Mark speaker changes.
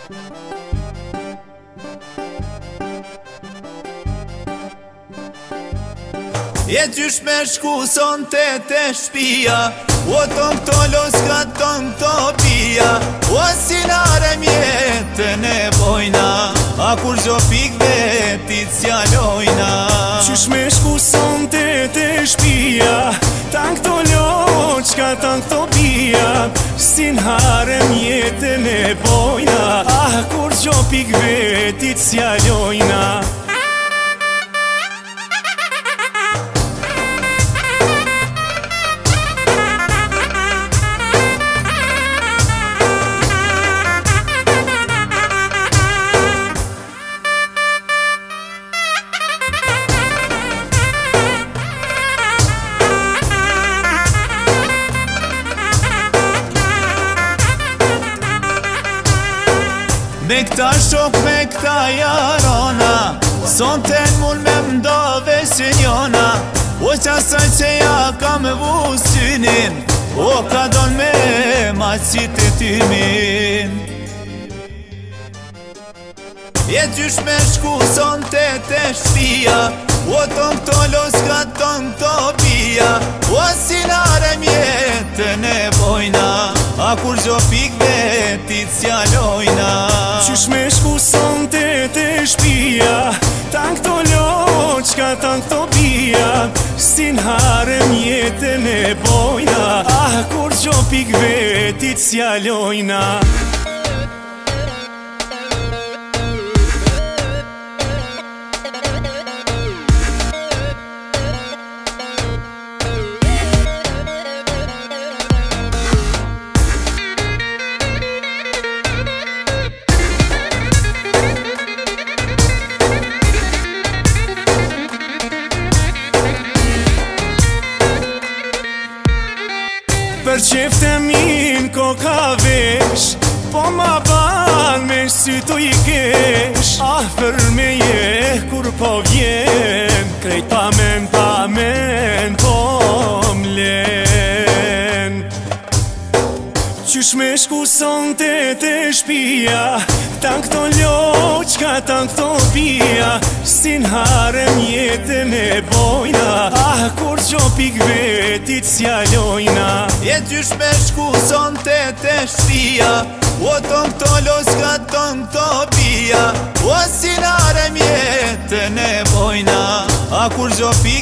Speaker 1: Je gjysh me shku son te shpia, o ton këto loska ton këto pia, o sinare mjetën e bojna, a kur gjo pik vetit s'jalojna.
Speaker 2: Gjysh me shku son te shpia, tan këto loqka, tan këto pia, sinare mjetën e bojna, a kur gjo pik vetit s'jalojna.
Speaker 1: Me këta shok, me këta jarona, son ten mun me mdove së njona, o qasaj që ja kam vu synin, o ka don me maqit e tymin. Je gjysh me shku son te shpia, o ton këto loska ton këto pia, o sinare mjetën e bojna, a kur gjo pik vetit s'jalojna.
Speaker 2: Gjysh me shku son te shpia, tan këto loqka, tan këto pia, sinare mjetën e bojna, a kur gjo pik vetit s'jalojna. Për qefte min ko ka vesh, po ma ban me sy tu i kesh, afer me je kur po vjen, krejt pa men po mlen. Qysh me shku son te shpia, tan këto loqka, tan këto pia, sinare mjetën e bojna, a kur gjo pik vetit s'jalojna.
Speaker 1: Je gjysh me shku son te shpia, o ton këto loska ton këto pia, o sinare mjetën e bojna, a kur gjo pik